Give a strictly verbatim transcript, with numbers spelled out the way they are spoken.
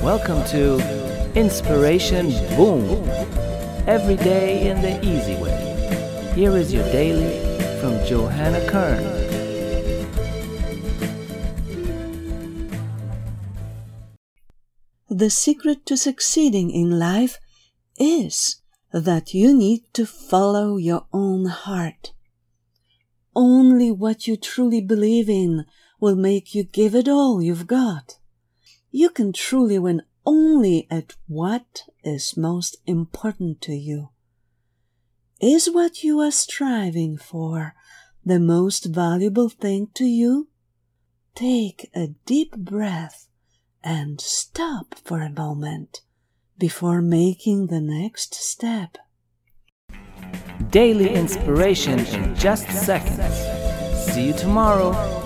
Welcome to Inspiration Boom. Every day in the easy way. Here is your daily from Johanna Kern. The secret to succeeding in life is that you need to follow your own heart. Only what you truly believe in will make you give it all you've got. You can truly win only at what is most important to you. Is what you are striving for the most valuable thing to you? Take a deep breath and stop for a moment before making the next step. Daily inspiration in just seconds. See you tomorrow.